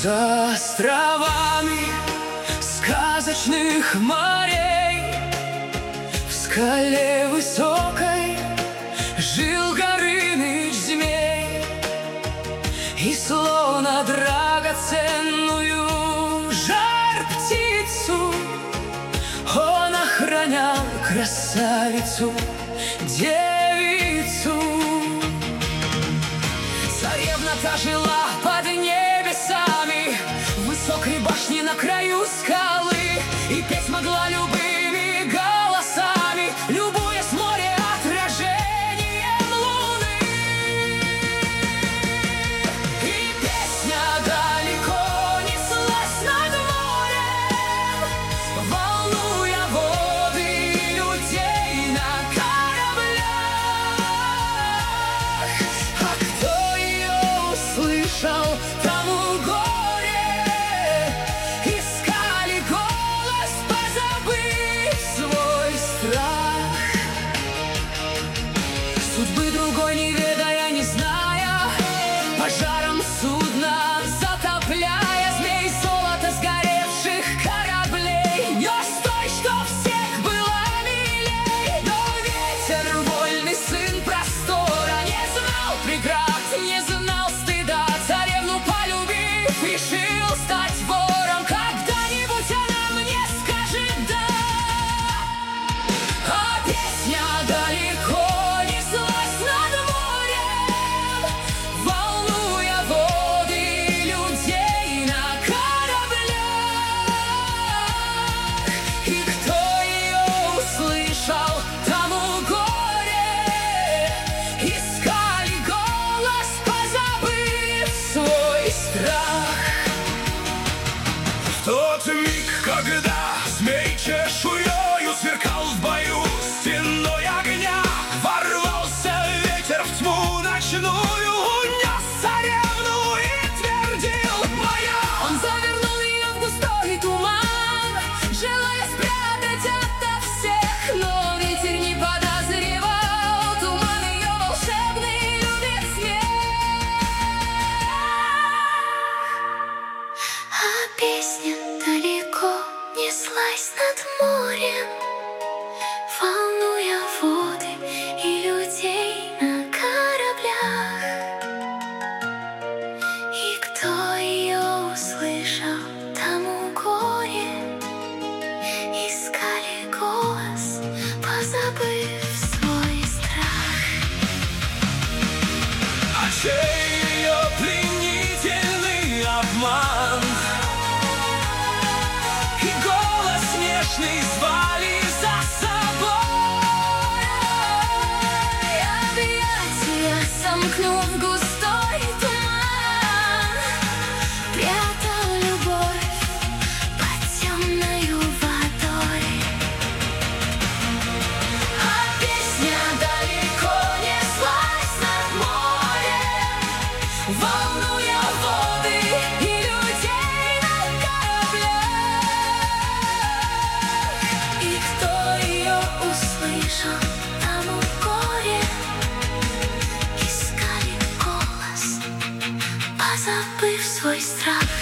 За островами сказочных морей, в скале высокой жил Горыныч змей, и словно драгоценную жар-птицу он охранял красавицу, девицу. Царевна-то жила под небесами, в высокой башне на краю скалы, и петь могла любыми голосами, любуясь в море отражением луны. И песня далеко неслась над морем, волнуя воды и людей на кораблях. А кто ее услышал, тому горе, искали голос, позабыв свой страх. Судьбы другой не ведая, не зная, пожаром судна затопляя, змей золото сгоревших кораблей нес той, что всех была милей. Но ветер, вольный сын простора, не знал преград, не знал стыда. Царевну полюбив, решил стать вором, когда-нибудь она мне скажет «да». А песня далеко неслась над морем, волнуя воды и людей на кораблях. И кто ее услышал, тому горе, искали голос, позабыв свой страх. В тот миг, когда змей чешуёю сверкал в бою стеной огня, ворвался ветер в тьму ночную, унес царевну и твердил моя. Он завернул ее в густой туман, желая спрятать ото всех, но ветер не подозревал, туман ее волшебный любит смех. А песня далеко неслась над морем, волнуя воды и людей на кораблях. И кто ее услышал, тому горе, искали голос, позабыв свой страх. А чей ее пленительный обман и голос нежный звали за собой. Объятия сомкнув густой туман, прятал любовь под темною водой. А песня далеко неслась над морем, волнуя воды и людей на кораблях. И кто ее услышал, тому горе, искали голос, позабыв свой страх.